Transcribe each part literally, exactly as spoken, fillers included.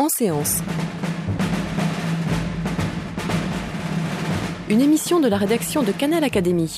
En séance. Une émission de la rédaction de Canal Académie.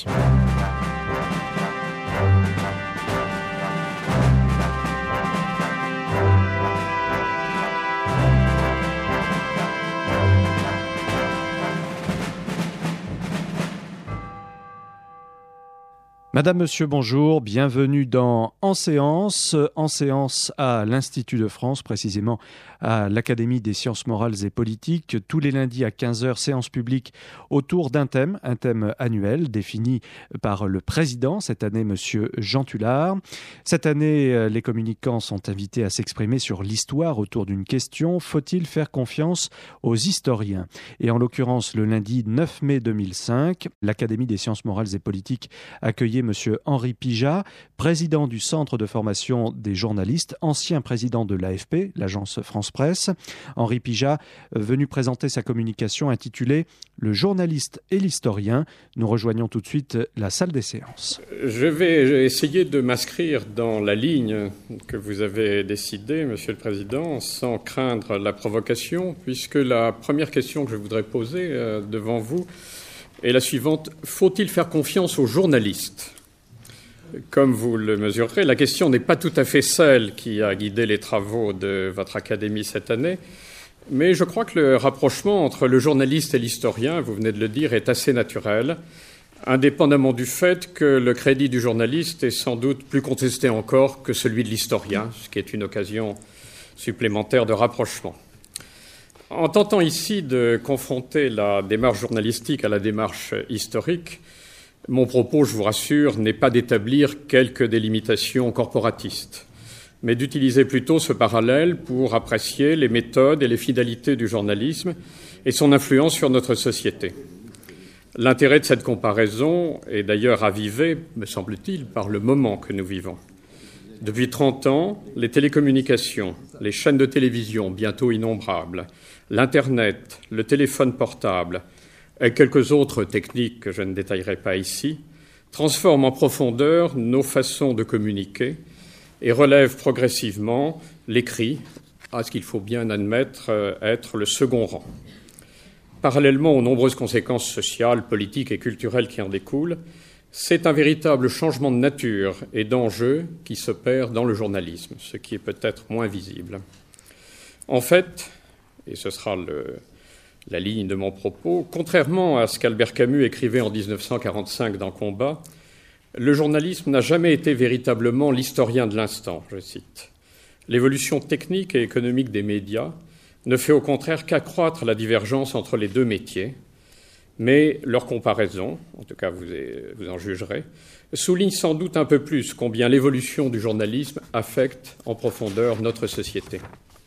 Madame, Monsieur, bonjour, bienvenue dans En séance, En séance à l'Institut de France, précisément à l'Académie des sciences morales et politiques, tous les lundis à quinze heures, séance publique autour d'un thème, un thème annuel défini par le président, cette année Monsieur Jean Tullard. Cette année, les communicants sont invités à s'exprimer sur l'histoire autour d'une question, faut-il faire confiance aux historiens ? Et en l'occurrence, le lundi neuf mai deux mille cinq, l'Académie des sciences morales et politiques accueillait Monsieur Henri Pijat, président du Centre de formation des journalistes, ancien président de l'A F P, l'agence France-Presse. Henri Pijat, venu présenter sa communication intitulée « Le journaliste et l'historien ». Nous rejoignons tout de suite la salle des séances. Je vais essayer de m'inscrire dans la ligne que vous avez décidée, Monsieur le Président, sans craindre la provocation, puisque la première question que je voudrais poser euh, devant vous est la suivante. Faut-il faire confiance aux journalistes ? Comme vous le mesurerez, la question n'est pas tout à fait celle qui a guidé les travaux de votre académie cette année, mais je crois que le rapprochement entre le journaliste et l'historien, vous venez de le dire, est assez naturel, indépendamment du fait que le crédit du journaliste est sans doute plus contesté encore que celui de l'historien, ce qui est une occasion supplémentaire de rapprochement. En tentant ici de confronter la démarche journalistique à la démarche historique, mon propos, je vous rassure, n'est pas d'établir quelques délimitations corporatistes, mais d'utiliser plutôt ce parallèle pour apprécier les méthodes et les finalités du journalisme et son influence sur notre société. L'intérêt de cette comparaison est d'ailleurs ravivé, me semble-t-il, par le moment que nous vivons. Depuis trente ans, les télécommunications, les chaînes de télévision, bientôt innombrables, l'Internet, le téléphone portable et quelques autres techniques que je ne détaillerai pas ici, transforment en profondeur nos façons de communiquer et relèvent progressivement l'écrit à ce qu'il faut bien admettre être le second rang. Parallèlement aux nombreuses conséquences sociales, politiques et culturelles qui en découlent, c'est un véritable changement de nature et d'enjeu qui s'opère dans le journalisme, ce qui est peut-être moins visible. En fait, et ce sera le, la ligne de mon propos, contrairement à ce qu'Albert Camus écrivait en dix-neuf cent quarante-cinq dans Combat, le journalisme n'a jamais été véritablement l'historien de l'instant, je cite. L'évolution technique et économique des médias ne fait au contraire qu'accroître la divergence entre les deux métiers, mais leur comparaison, en tout cas vous, vous en jugerez, souligne sans doute un peu plus combien l'évolution du journalisme affecte en profondeur notre société.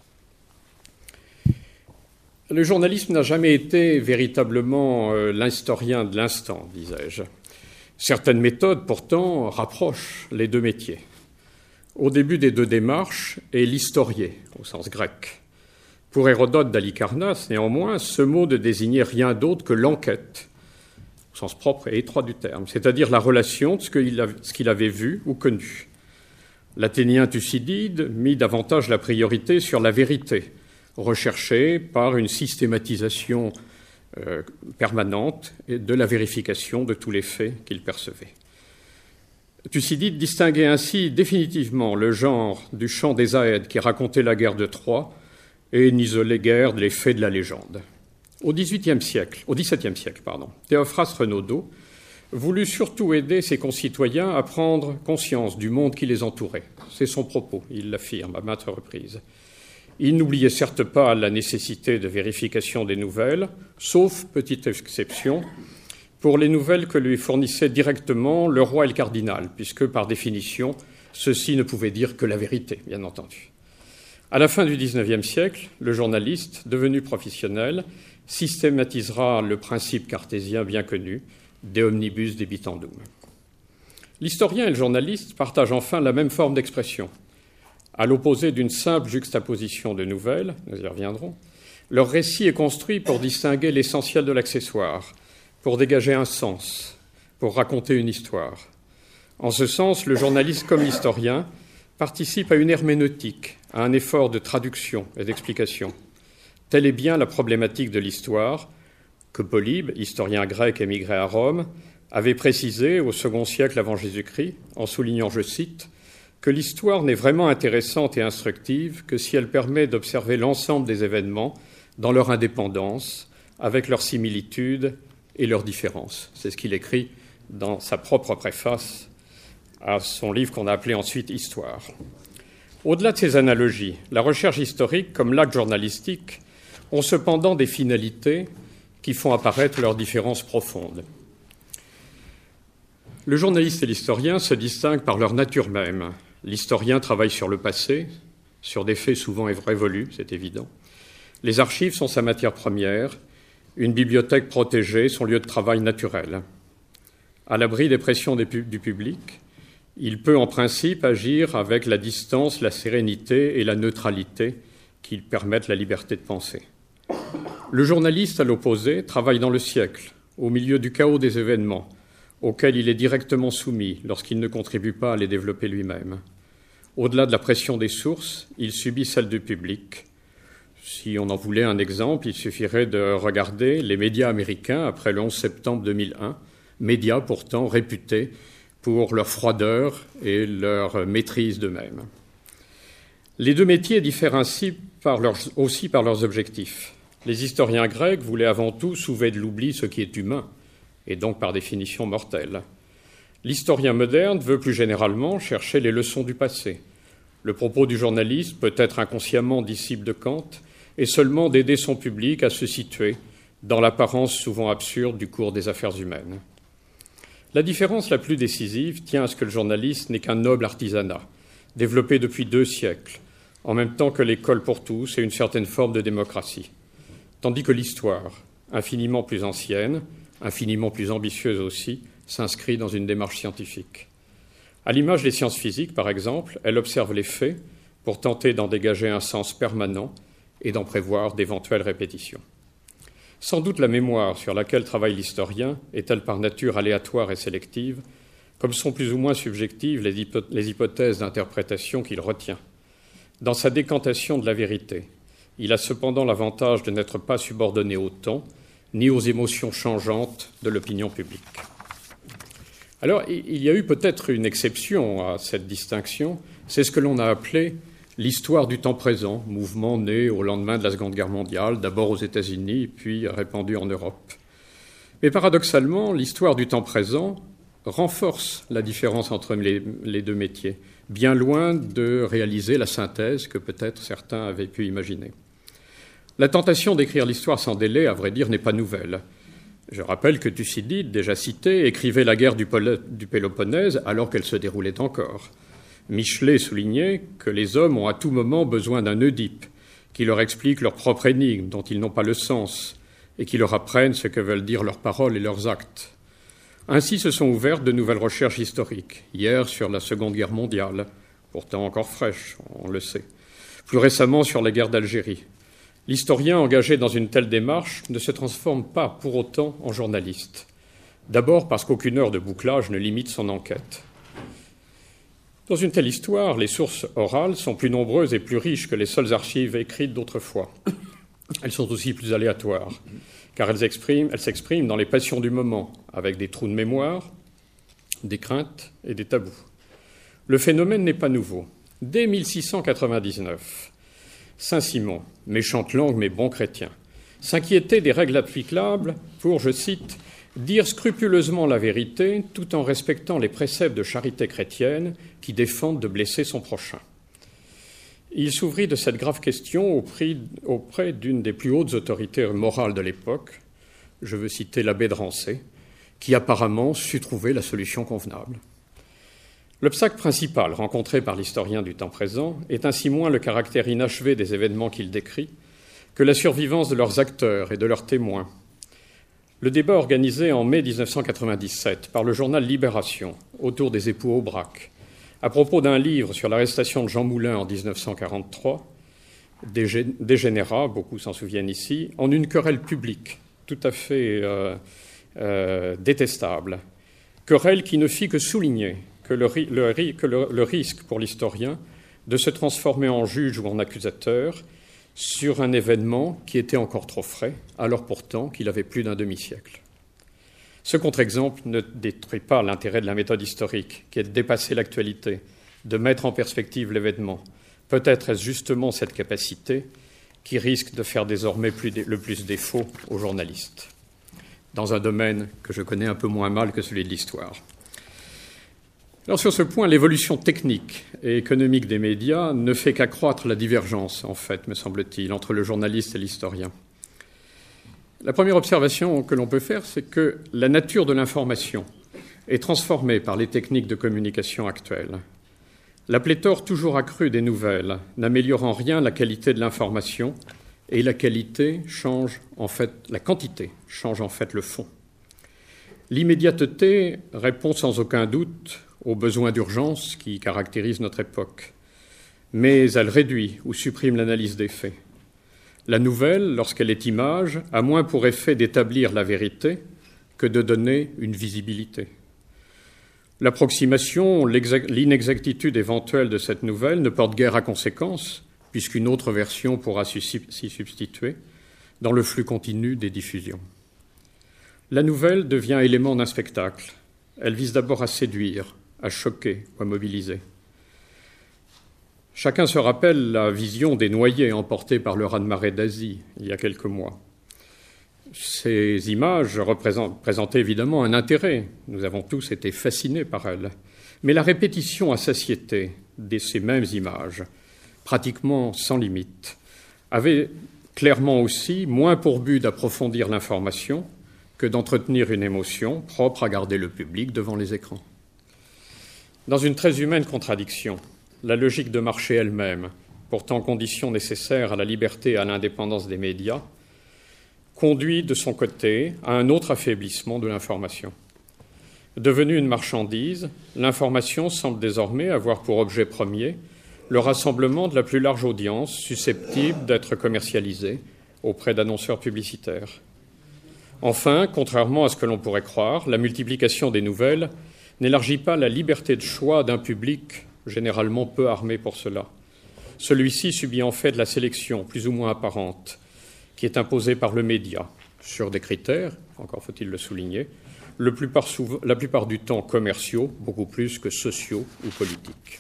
Le journalisme n'a jamais été véritablement euh, l'historien de l'instant, disais-je. Certaines méthodes, pourtant, rapprochent les deux métiers. Au début des deux démarches est l'historié, au sens grec. Pour Hérodote d'Halicarnasse, néanmoins, ce mot ne désignait rien d'autre que l'enquête, au sens propre et étroit du terme, c'est-à-dire la relation de ce qu'il avait, ce qu'il avait vu ou connu. L'Athénien Thucydide mit davantage la priorité sur la vérité, recherchée par une systématisation euh, permanente de la vérification de tous les faits qu'il percevait. Thucydide distinguait ainsi définitivement le genre du chant des Aèdes qui racontait la guerre de Troie et n'isolait guère les faits de la légende. Au dix-huitième siècle, au dix-septième siècle, pardon, Théophraste Renaudot voulut surtout aider ses concitoyens à prendre conscience du monde qui les entourait. C'est son propos, il l'affirme à maintes reprises. Il n'oubliait certes pas la nécessité de vérification des nouvelles, sauf, petite exception, pour les nouvelles que lui fournissaient directement le roi et le cardinal, puisque, par définition, ceux-ci ne pouvaient dire que la vérité, bien entendu. À la fin du dix-neuvième siècle, le journaliste, devenu professionnel, systématisera le principe cartésien bien connu de omnibus debitandum. L'historien et le journaliste partagent enfin la même forme d'expression. À l'opposé d'une simple juxtaposition de nouvelles, nous y reviendrons, leur récit est construit pour distinguer l'essentiel de l'accessoire, pour dégager un sens, pour raconter une histoire. En ce sens, le journaliste comme l'historien participe à une herméneutique, à un effort de traduction et d'explication. Telle est bien la problématique de l'histoire que Polybe, historien grec émigré à Rome, avait précisé au second siècle avant Jésus-Christ, en soulignant, je cite, que l'histoire n'est vraiment intéressante et instructive que si elle permet d'observer l'ensemble des événements dans leur indépendance, avec leurs similitudes et leurs différences. C'est ce qu'il écrit dans sa propre préface à son livre qu'on a appelé ensuite Histoire. Au-delà de ces analogies, la recherche historique, comme l'acte journalistique, ont cependant des finalités qui font apparaître leurs différences profondes. Le journaliste et l'historien se distinguent par leur nature même. L'historien travaille sur le passé, sur des faits souvent révolus, c'est évident. Les archives sont sa matière première, une bibliothèque protégée, son lieu de travail naturel. À l'abri des pressions du public, il peut en principe agir avec la distance, la sérénité et la neutralité qui permettent la liberté de penser. Le journaliste, à l'opposé, travaille dans le siècle, au milieu du chaos des événements, auxquels il est directement soumis lorsqu'il ne contribue pas à les développer lui-même. Au-delà de la pression des sources, il subit celle du public. Si on en voulait un exemple, il suffirait de regarder les médias américains après le onze septembre deux mille un, médias pourtant réputés pour leur froideur et leur maîtrise d'eux-mêmes. Les deux métiers diffèrent ainsi par leurs, aussi par leurs objectifs. Les historiens grecs voulaient avant tout sauver de l'oubli ce qui est humain, et donc par définition mortel. L'historien moderne veut plus généralement chercher les leçons du passé. Le propos du journaliste, peut-être inconsciemment disciple de Kant, est seulement d'aider son public à se situer dans l'apparence souvent absurde du cours des affaires humaines. La différence la plus décisive tient à ce que le journaliste n'est qu'un noble artisanat, développé depuis deux siècles, en même temps que l'école pour tous et une certaine forme de démocratie. Tandis que l'histoire, infiniment plus ancienne, infiniment plus ambitieuse aussi, s'inscrit dans une démarche scientifique. À l'image des sciences physiques, par exemple, elle observe les faits pour tenter d'en dégager un sens permanent et d'en prévoir d'éventuelles répétitions. Sans doute la mémoire sur laquelle travaille l'historien est-elle par nature aléatoire et sélective, comme sont plus ou moins subjectives les, hypo- les hypothèses d'interprétation qu'il retient. Dans sa décantation de la vérité, il a cependant l'avantage de n'être pas subordonné au temps, ni aux émotions changeantes de l'opinion publique. Alors, il y a eu peut-être une exception à cette distinction, c'est ce que l'on a appelé l'histoire du temps présent, mouvement né au lendemain de la Seconde Guerre mondiale, d'abord aux États-Unis, puis répandu en Europe. Mais paradoxalement, l'histoire du temps présent renforce la différence entre les, les deux métiers, bien loin de réaliser la synthèse que peut-être certains avaient pu imaginer. La tentation d'écrire l'histoire sans délai, à vrai dire, n'est pas nouvelle. Je rappelle que Thucydide, déjà cité, écrivait la guerre du, Pol- du Péloponnèse alors qu'elle se déroulait encore. Michelet soulignait que les hommes ont à tout moment besoin d'un Oedipe qui leur explique leur propre énigme dont ils n'ont pas le sens et qui leur apprenne ce que veulent dire leurs paroles et leurs actes. Ainsi se sont ouvertes de nouvelles recherches historiques, hier sur la Seconde Guerre mondiale, pourtant encore fraîche, on le sait, plus récemment sur la guerre d'Algérie. L'historien engagé dans une telle démarche ne se transforme pas pour autant en journaliste. D'abord parce qu'aucune heure de bouclage ne limite son enquête. Dans une telle histoire, les sources orales sont plus nombreuses et plus riches que les seules archives écrites d'autrefois. Elles sont aussi plus aléatoires, car elles, expriment, elles s'expriment dans les passions du moment, avec des trous de mémoire, des craintes et des tabous. Le phénomène n'est pas nouveau. Dès mille six cent quatre-vingt-dix-neuf, Saint-Simon, méchante langue mais bon chrétien, s'inquiétait des règles applicables pour, je cite, « dire scrupuleusement la vérité tout en respectant les préceptes de charité chrétienne qui défendent de blesser son prochain ». Il s'ouvrit de cette grave question auprès d'une des plus hautes autorités morales de l'époque, je veux citer l'abbé de Rancé, qui apparemment sut trouver la solution convenable. L'obstacle principal rencontré par l'historien du temps présent est ainsi moins le caractère inachevé des événements qu'il décrit que la survivance de leurs acteurs et de leurs témoins. Le débat organisé en mai dix-neuf cent quatre-vingt-dix-sept par le journal Libération autour des époux Aubrac, à propos d'un livre sur l'arrestation de Jean Moulin en dix-neuf cent quarante-trois, dégénéra, beaucoup s'en souviennent ici, en une querelle publique tout à fait euh, euh, détestable, querelle qui ne fit que souligner que le, le, que le, le risque pour l'historien de se transformer en juge ou en accusateur sur un événement qui était encore trop frais, alors pourtant qu'il avait plus d'un demi-siècle. Ce contre-exemple ne détruit pas l'intérêt de la méthode historique, qui est de dépasser l'actualité, de mettre en perspective l'événement. Peut-être est-ce justement cette capacité qui risque de faire désormais plus dé- le plus défaut aux journalistes, dans un domaine que je connais un peu moins mal que celui de l'histoire. Alors sur ce point, l'évolution technique et économique des médias ne fait qu'accroître la divergence, en fait, me semble-t-il, entre le journaliste et l'historien. La première observation que l'on peut faire, c'est que la nature de l'information est transformée par les techniques de communication actuelles. La pléthore toujours accrue des nouvelles n'améliore en rien la qualité de l'information et la qualité change en fait, la quantité change en fait le fond. L'immédiateté répond sans aucun doute aux besoins d'urgence qui caractérisent notre époque, mais elle réduit ou supprime l'analyse des faits. La nouvelle, lorsqu'elle est image, a moins pour effet d'établir la vérité que de donner une visibilité. L'approximation, l'inexactitude éventuelle de cette nouvelle ne porte guère à conséquence, puisqu'une autre version pourra s'y substituer dans le flux continu des diffusions. La nouvelle devient élément d'un spectacle. Elle vise d'abord à séduire, à choquer ou à mobiliser. Chacun se rappelle la vision des noyés emportés par le raz-de-marée d'Asie il y a quelques mois. Ces images présentaient évidemment un intérêt. Nous avons tous été fascinés par elles. Mais la répétition à satiété de ces mêmes images, pratiquement sans limite, avait clairement aussi moins pour but d'approfondir l'information que d'entretenir une émotion propre à garder le public devant les écrans. Dans une très humaine contradiction, la logique de marché elle-même, pourtant condition nécessaire à la liberté et à l'indépendance des médias, conduit de son côté à un autre affaiblissement de l'information. Devenue une marchandise, l'information semble désormais avoir pour objet premier le rassemblement de la plus large audience susceptible d'être commercialisée auprès d'annonceurs publicitaires. Enfin, contrairement à ce que l'on pourrait croire, la multiplication des nouvelles n'élargit pas la liberté de choix d'un public généralement peu armé pour cela. Celui-ci subit en fait de la sélection plus ou moins apparente qui est imposée par le média sur des critères, encore faut-il le souligner, le plupart souvent, la plupart du temps commerciaux, beaucoup plus que sociaux ou politiques.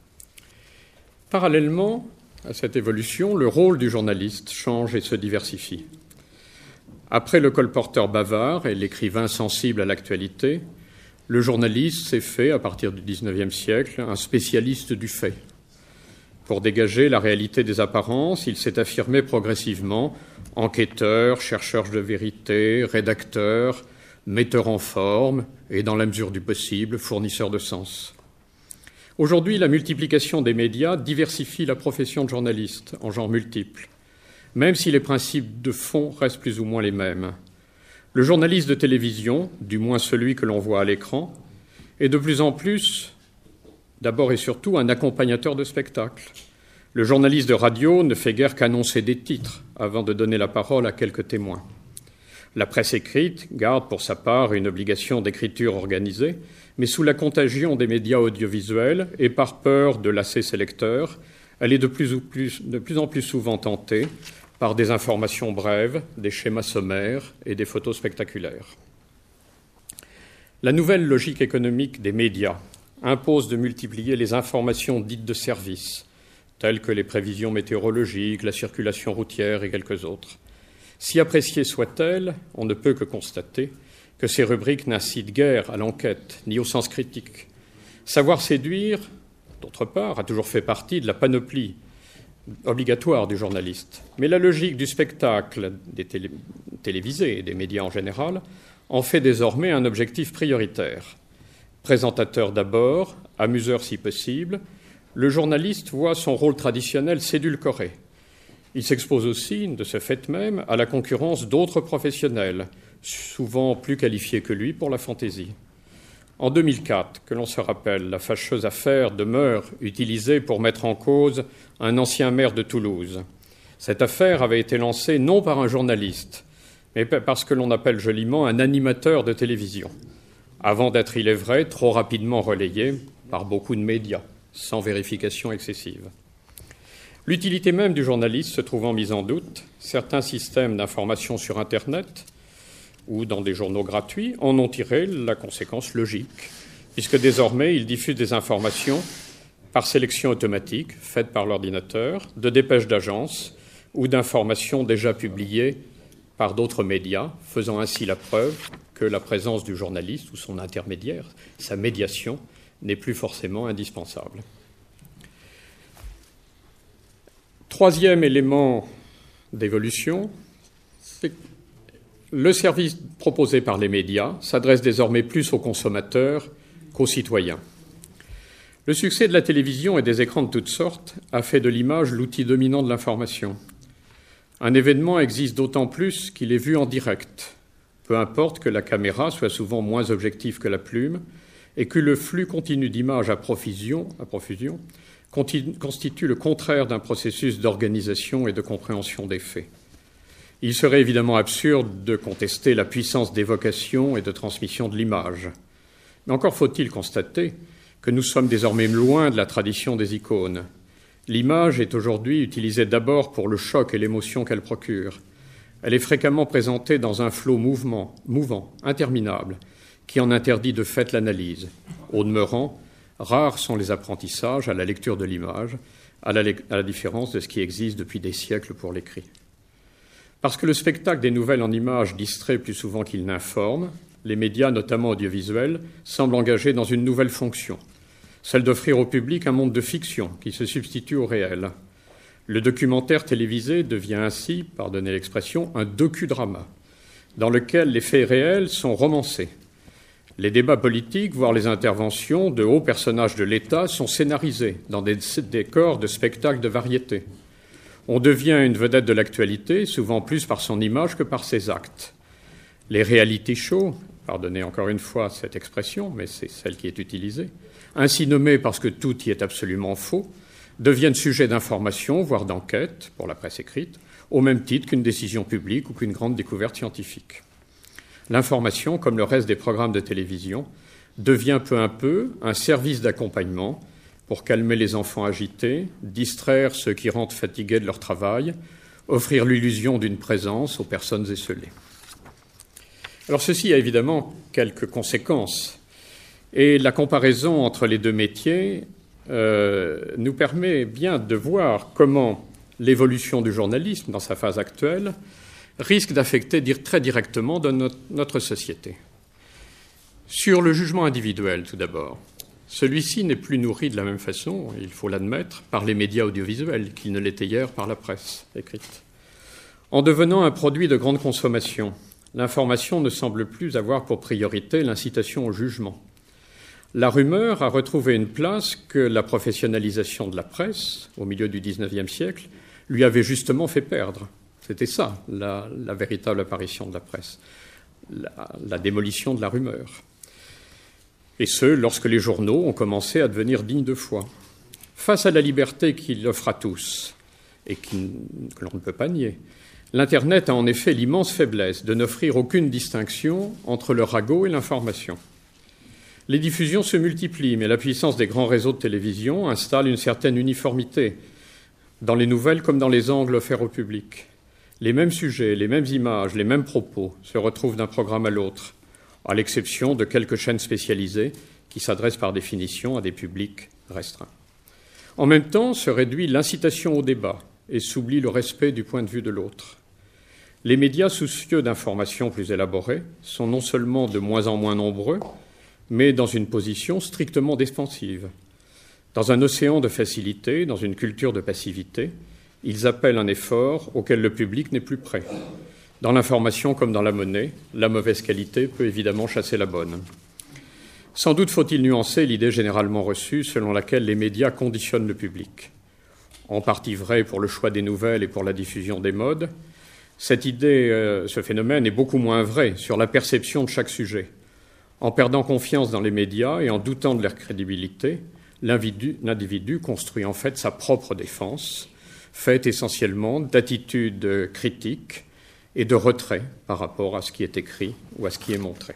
Parallèlement à cette évolution, le rôle du journaliste change et se diversifie. Après le colporteur bavard et l'écrivain sensible à l'actualité, le journaliste s'est fait, à partir du dix-neuvième siècle, un spécialiste du fait. Pour dégager la réalité des apparences, il s'est affirmé progressivement enquêteur, chercheur de vérité, rédacteur, metteur en forme et, dans la mesure du possible, fournisseur de sens. Aujourd'hui, la multiplication des médias diversifie la profession de journaliste en genres multiples, même si les principes de fond restent plus ou moins les mêmes. Le journaliste de télévision, du moins celui que l'on voit à l'écran, est de plus en plus, d'abord et surtout, un accompagnateur de spectacle. Le journaliste de radio ne fait guère qu'annoncer des titres avant de donner la parole à quelques témoins. La presse écrite garde pour sa part une obligation d'écriture organisée, mais sous la contagion des médias audiovisuels et par peur de lasser ses lecteurs, elle est de plus, ou plus, de plus en plus souvent tentée par des informations brèves, des schémas sommaires et des photos spectaculaires. La nouvelle logique économique des médias impose de multiplier les informations dites de service, telles que les prévisions météorologiques, la circulation routière et quelques autres. Si appréciées soient-elles, on ne peut que constater que ces rubriques n'incitent guère à l'enquête, ni au sens critique. Savoir séduire, d'autre part, a toujours fait partie de la panoplie obligatoire du journaliste. Mais la logique du spectacle des télé- télévisés et des médias en général en fait désormais un objectif prioritaire. Présentateur d'abord, amuseur si possible, le journaliste voit son rôle traditionnel s'édulcorer. Il s'expose aussi, de ce fait même, à la concurrence d'autres professionnels, souvent plus qualifiés que lui pour la fantaisie. En deux mille quatre, que l'on se rappelle, la fâcheuse affaire demeure utilisée pour mettre en cause un ancien maire de Toulouse. Cette affaire avait été lancée non par un journaliste, mais par ce que l'on appelle joliment un animateur de télévision, avant d'être, il est vrai, trop rapidement relayée par beaucoup de médias, sans vérification excessive. L'utilité même du journaliste se trouvant mise en doute, certains systèmes d'information sur Internet ou dans des journaux gratuits en ont tiré la conséquence logique, puisque désormais ils diffusent des informations par sélection automatique, faite par l'ordinateur, de dépêches d'agence ou d'informations déjà publiées par d'autres médias, faisant ainsi la preuve que la présence du journaliste ou son intermédiaire, sa médiation, n'est plus forcément indispensable. Troisième élément d'évolution, c'est que le service proposé par les médias s'adresse désormais plus aux consommateurs qu'aux citoyens. Le succès de la télévision et des écrans de toutes sortes a fait de l'image l'outil dominant de l'information. Un événement existe d'autant plus qu'il est vu en direct, peu importe que la caméra soit souvent moins objective que la plume et que le flux continu d'images à profusion, à profusion continue, constitue le contraire d'un processus d'organisation et de compréhension des faits. Il serait évidemment absurde de contester la puissance d'évocation et de transmission de l'image. Mais encore faut-il constater que nous sommes désormais loin de la tradition des icônes. L'image est aujourd'hui utilisée d'abord pour le choc et l'émotion qu'elle procure. Elle est fréquemment présentée dans un flot mouvement, mouvant, interminable, qui en interdit de fait l'analyse. Au demeurant, rares sont les apprentissages à la lecture de l'image, à la, à la différence de ce qui existe depuis des siècles pour l'écrit. Parce que le spectacle des nouvelles en images distrait plus souvent qu'il n'informe, les médias, notamment audiovisuels, semblent engagés dans une nouvelle fonction, celle d'offrir au public un monde de fiction qui se substitue au réel. Le documentaire télévisé devient ainsi, pardonnez l'expression, un docudrama, dans lequel les faits réels sont romancés. Les débats politiques, voire les interventions de hauts personnages de l'État, sont scénarisés dans des décors de spectacles de variété. On devient une vedette de l'actualité, souvent plus par son image que par ses actes. Les reality shows, pardonnez encore une fois cette expression, mais c'est celle qui est utilisée, ainsi nommés parce que tout y est absolument faux, deviennent sujets d'information, voire d'enquête, pour la presse écrite, au même titre qu'une décision publique ou qu'une grande découverte scientifique. L'information, comme le reste des programmes de télévision, devient peu à peu un service d'accompagnement pour calmer les enfants agités, distraire ceux qui rentrent fatigués de leur travail, offrir l'illusion d'une présence aux personnes esseulées. Alors ceci a évidemment quelques conséquences, et la comparaison entre les deux métiers euh, nous permet bien de voir comment l'évolution du journalisme dans sa phase actuelle risque d'affecter très directement de notre, notre société. Sur le jugement individuel, tout d'abord, celui-ci n'est plus nourri de la même façon, il faut l'admettre, par les médias audiovisuels qu'il ne l'était hier par la presse écrite. En devenant un produit de grande consommation, l'information ne semble plus avoir pour priorité l'incitation au jugement. La rumeur a retrouvé une place que la professionnalisation de la presse, au milieu du dix-neuvième siècle, lui avait justement fait perdre. C'était ça, la, la véritable apparition de la presse, la, la démolition de la rumeur. Et ce, lorsque les journaux ont commencé à devenir dignes de foi. Face à la liberté qu'il offre à tous, et qui, que l'on ne peut pas nier, l'Internet a en effet l'immense faiblesse de n'offrir aucune distinction entre le ragot et l'information. Les diffusions se multiplient, mais la puissance des grands réseaux de télévision installe une certaine uniformité, dans les nouvelles comme dans les angles offerts au public. Les mêmes sujets, les mêmes images, les mêmes propos se retrouvent d'un programme à l'autre, à l'exception de quelques chaînes spécialisées qui s'adressent par définition à des publics restreints. En même temps, se réduit l'incitation au débat et s'oublie le respect du point de vue de l'autre. Les médias soucieux d'informations plus élaborées sont non seulement de moins en moins nombreux, mais dans une position strictement défensive. Dans un océan de facilité, dans une culture de passivité, ils appellent un effort auquel le public n'est plus prêt. Dans l'information comme dans la monnaie, la mauvaise qualité peut évidemment chasser la bonne. Sans doute faut-il nuancer l'idée généralement reçue selon laquelle les médias conditionnent le public. En partie vrai pour le choix des nouvelles et pour la diffusion des modes, cette idée, euh, ce phénomène est beaucoup moins vrai sur la perception de chaque sujet. En perdant confiance dans les médias et en doutant de leur crédibilité, l'individu, l'individu construit en fait sa propre défense, faite essentiellement d'attitudes critiques et de retrait par rapport à ce qui est écrit ou à ce qui est montré.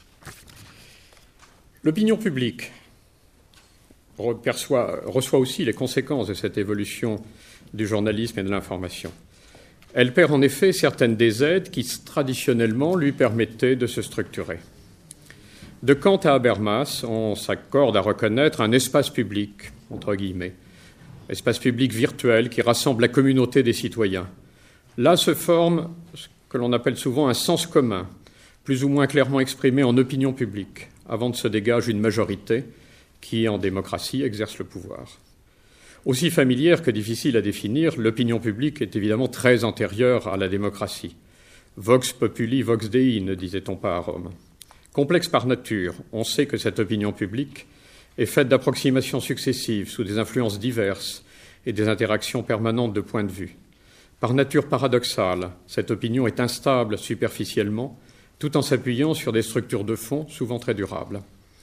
L'opinion publique perçoit, reçoit aussi les conséquences de cette évolution du journalisme et de l'information. Elle perd en effet certaines des aides qui, traditionnellement, lui permettaient de se structurer. De Kant à Habermas, on s'accorde à reconnaître un espace public, entre guillemets, espace public virtuel qui rassemble la communauté des citoyens. Là se forme ce que l'on appelle souvent un sens commun, plus ou moins clairement exprimé en opinion publique, avant de se dégage une majorité qui, en démocratie, exerce le pouvoir. Aussi familière que difficile à définir, l'opinion publique est évidemment très antérieure à la démocratie. Vox populi, vox dei, ne disait-on pas à Rome. Complexe par nature, on sait que cette opinion publique est faite d'approximations successives sous des influences diverses et des interactions permanentes de points de vue. Par nature paradoxale, cette opinion est instable superficiellement, tout en s'appuyant sur des structures de fond souvent très durables.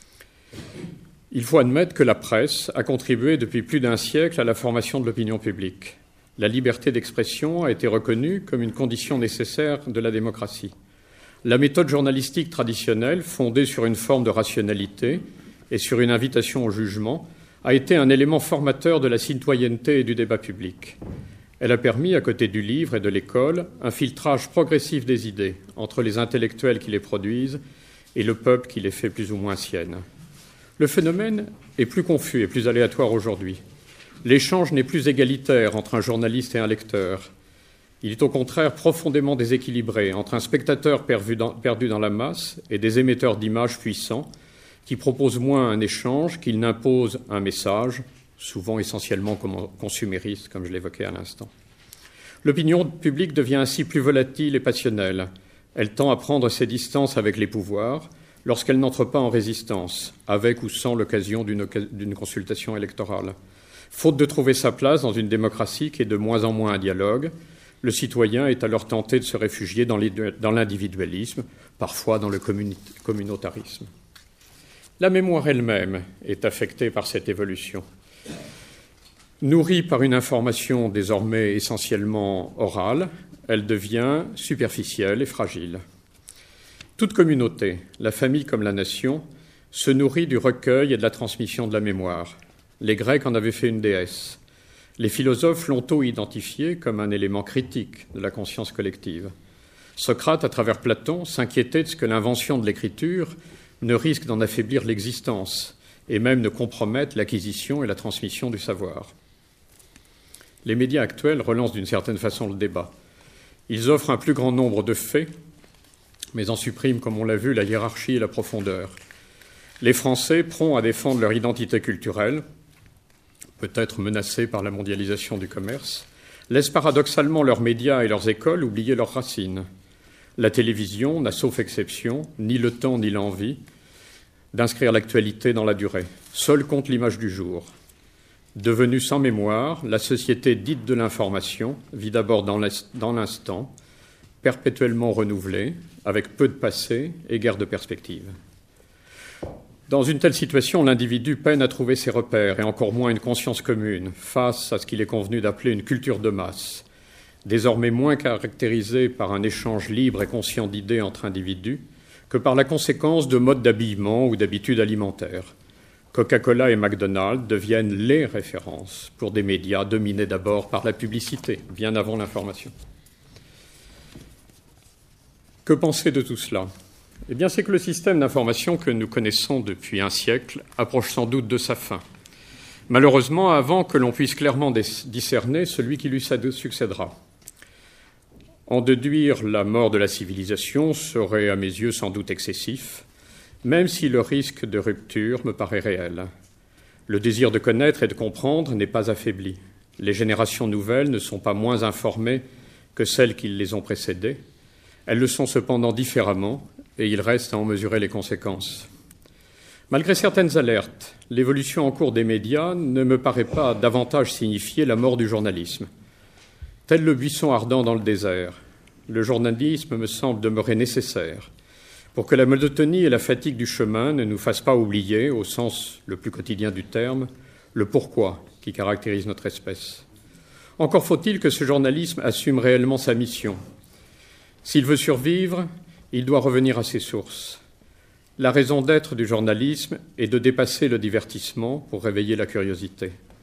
Il faut admettre que la presse a contribué depuis plus d'un siècle à la formation de l'opinion publique. La liberté d'expression a été reconnue comme une condition nécessaire de la démocratie. La méthode journalistique traditionnelle, fondée sur une forme de rationalité et sur une invitation au jugement, a été un élément formateur de la citoyenneté et du débat public. Elle a permis, à côté du livre et de l'école, un filtrage progressif des idées entre les intellectuels qui les produisent et le peuple qui les fait plus ou moins siennes. Le phénomène est plus confus et plus aléatoire aujourd'hui. L'échange n'est plus égalitaire entre un journaliste et un lecteur. Il est au contraire profondément déséquilibré entre un spectateur perdu dans la masse et des émetteurs d'images puissants qui proposent moins un échange qu'ils n'imposent un message, souvent essentiellement consumériste, comme je l'évoquais à l'instant. L'opinion publique devient ainsi plus volatile et passionnelle. Elle tend à prendre ses distances avec les pouvoirs lorsqu'elle n'entre pas en résistance, avec ou sans l'occasion d'une, d'une consultation électorale. Faute de trouver sa place dans une démocratie qui est de moins en moins un dialogue, le citoyen est alors tenté de se réfugier dans, les, dans l'individualisme, parfois dans le communi- communautarisme. La mémoire elle-même est affectée par cette évolution. Nourrie par une information désormais essentiellement orale, elle devient superficielle et fragile. Toute communauté, la famille comme la nation, se nourrit du recueil et de la transmission de la mémoire. Les Grecs en avaient fait une déesse. Les philosophes l'ont tôt identifiée comme un élément critique de la conscience collective. Socrate, à travers Platon, s'inquiétait de ce que l'invention de l'écriture ne risque d'en affaiblir l'existence et même de compromettre l'acquisition et la transmission du savoir. Les médias actuels relancent d'une certaine façon le débat. Ils offrent un plus grand nombre de faits, mais en suppriment, comme on l'a vu, la hiérarchie et la profondeur. Les Français, prompts à défendre leur identité culturelle, peut-être menacés par la mondialisation du commerce, laissent paradoxalement leurs médias et leurs écoles oublier leurs racines. La télévision n'a, sauf exception, ni le temps ni l'envie d'inscrire l'actualité dans la durée. Seule compte l'image du jour. Devenue sans mémoire, la société dite de l'information vit d'abord dans l'instant, perpétuellement renouvelée, avec peu de passé et guère de perspective. Dans une telle situation, l'individu peine à trouver ses repères et encore moins une conscience commune face à ce qu'il est convenu d'appeler une culture de masse, désormais moins caractérisée par un échange libre et conscient d'idées entre individus que par la conséquence de modes d'habillement ou d'habitudes alimentaires. Coca-Cola et McDonald's deviennent les références pour des médias dominés d'abord par la publicité, bien avant l'information. Que penser de tout cela ? Eh bien, c'est que le système d'information que nous connaissons depuis un siècle approche sans doute de sa fin. Malheureusement, avant que l'on puisse clairement discerner celui qui lui succédera. En déduire la mort de la civilisation serait, à mes yeux, sans doute excessif, même si le risque de rupture me paraît réel. Le désir de connaître et de comprendre n'est pas affaibli. Les générations nouvelles ne sont pas moins informées que celles qui les ont précédées. Elles le sont cependant différemment, et il reste à en mesurer les conséquences. Malgré certaines alertes, l'évolution en cours des médias ne me paraît pas davantage signifier la mort du journalisme. Tel le buisson ardent dans le désert, le journalisme me semble demeurer nécessaire pour que la monotonie et la fatigue du chemin ne nous fassent pas oublier, au sens le plus quotidien du terme, le pourquoi qui caractérise notre espèce. Encore faut-il que ce journalisme assume réellement sa mission. S'il veut survivre, il doit revenir à ses sources. La raison d'être du journalisme est de dépasser le divertissement pour réveiller la curiosité.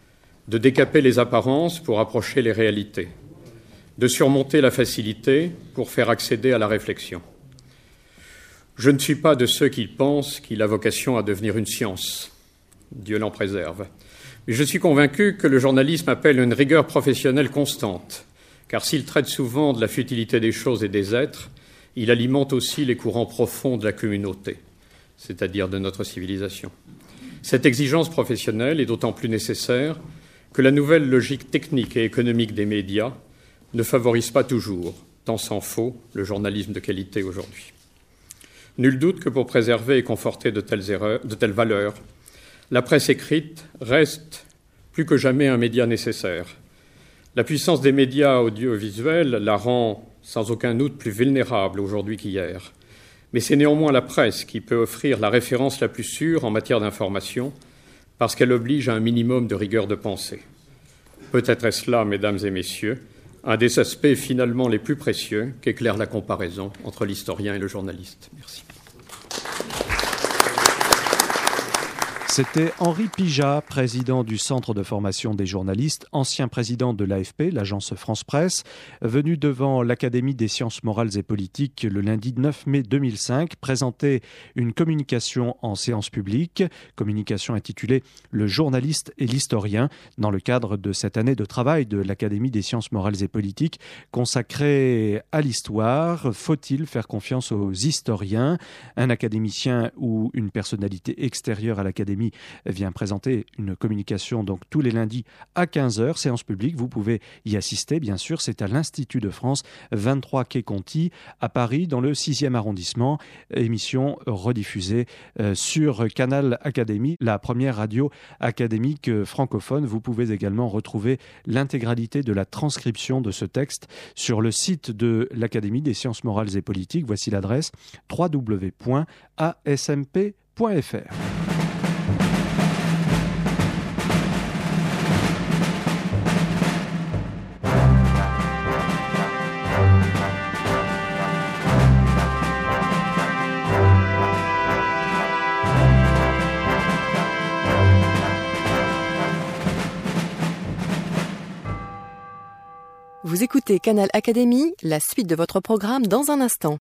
de décaper les apparences pour approcher les réalités, de surmonter la facilité pour faire accéder à la réflexion. Je ne suis pas de ceux qui pensent qu'il a vocation à devenir une science. Dieu l'en préserve. Mais je suis convaincu que le journalisme appelle une rigueur professionnelle constante, car s'il traite souvent de la futilité des choses et des êtres, il alimente aussi les courants profonds de la communauté, c'est-à-dire de notre civilisation. Cette exigence professionnelle est d'autant plus nécessaire que la nouvelle logique technique et économique des médias ne favorise pas toujours, tant s'en faut, le journalisme de qualité aujourd'hui. Nul doute que pour préserver et conforter de telles erreurs, de telles valeurs, la presse écrite reste plus que jamais un média nécessaire. La puissance des médias audiovisuels la rend sans aucun doute plus vulnérable aujourd'hui qu'hier. Mais c'est néanmoins la presse qui peut offrir la référence la plus sûre en matière d'information parce qu'elle oblige à un minimum de rigueur de pensée. Peut-être est-ce là, mesdames et messieurs, un des aspects finalement les plus précieux qu'éclaire la comparaison entre l'historien et le journaliste. Merci. C'était Henri Pijat, président du Centre de formation des journalistes, ancien président de l'A F P, l'agence France Presse, venu devant l'Académie des sciences morales et politiques le lundi neuf mai deux mille cinq, présenter une communication en séance publique, communication intitulée « Le journaliste et l'historien » dans le cadre de cette année de travail de l'Académie des sciences morales et politiques consacrée à l'histoire. Faut-il faire confiance aux historiens ? Un académicien ou une personnalité extérieure à l'Académie vient présenter une communication donc tous les lundis à quinze heures, séance publique. Vous pouvez y assister, bien sûr. C'est à l'Institut de France, vingt-trois quai Conti, à Paris, dans le sixième arrondissement. Émission rediffusée euh, sur Canal Académie, la première radio académique francophone. Vous pouvez également retrouver l'intégralité de la transcription de ce texte sur le site de l'Académie des sciences morales et politiques. Voici l'adresse w w w point a s m p point f r. Vous écoutez Canal Académie, la suite de votre programme dans un instant.